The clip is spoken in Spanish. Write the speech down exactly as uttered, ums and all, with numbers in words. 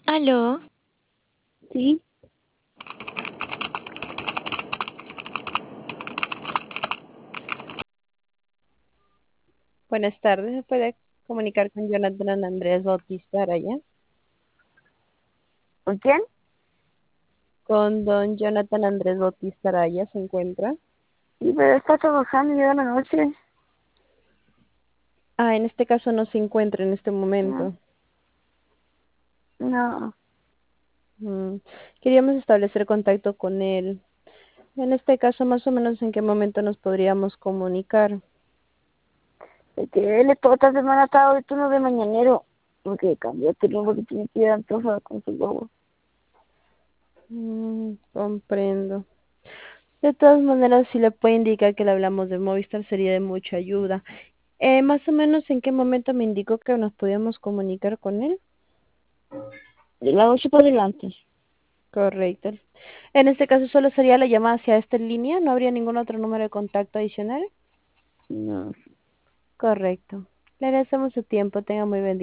Aló, Sí, Buenas tardes, ¿me puede comunicar con Jonathan Andrés Bautista Araya? ¿con quién? Con don Jonathan Andrés Bautista Araya se encuentra. Sí, pero está trabajando ya en la noche. Ah, en este caso no se encuentra en este No, momento. no, Mm, Queríamos establecer contacto con él. En este caso, más o menos, ¿en qué momento nos podríamos comunicar? es que él toda esta semana ha estado de turno de mañanero, porque cambió el turno porque tiene que ir a Antofa con su bobo. Mm, comprendo. De todas maneras, si le puede indicar que le hablamos de Movistar, sería de mucha ayuda. Eh, más o menos, ¿en qué momento me indicó que nos podíamos comunicar con él? De las ocho para adelante. Correcto. En este caso solo sería la llamada hacia esta línea, ¿no habría ningún otro número de contacto adicional? No. Correcto. Le agradecemos su tiempo, tenga muy buen día.